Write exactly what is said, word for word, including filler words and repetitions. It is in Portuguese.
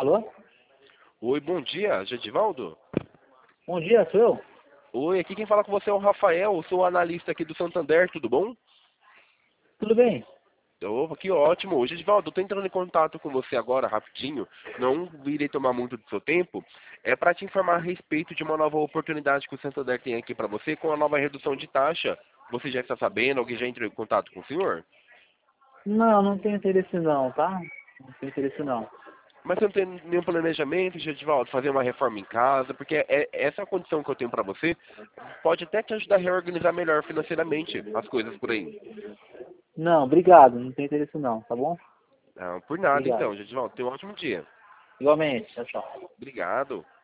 Alô? Oi, bom dia, Gedivaldo? Bom dia, sou eu? Oi, aqui quem fala com você é o Rafael, eu sou analista aqui do Santander, tudo bom? Tudo bem? Opa, que ótimo. Ô, Gedivaldo, eu tô entrando em contato com você agora, rapidinho, não irei tomar muito do seu tempo, é para te informar a respeito de uma nova oportunidade que o Santander tem aqui para você com a nova redução de taxa. Você já está sabendo? Alguém já entrou em contato com o senhor? Não, não tenho interesse não, tá? Não tenho interesse não. Mas você não tem nenhum planejamento, Gedivaldo, fazer uma reforma em casa, porque é, essa é a condição que eu tenho para você, pode até te ajudar a reorganizar melhor financeiramente as coisas por aí. Não, obrigado, não tenho interesse não, tá bom? Não, por nada Obrigado. então, Gedivaldo. Tenha um ótimo dia. Igualmente, tchau, tchau. Obrigado.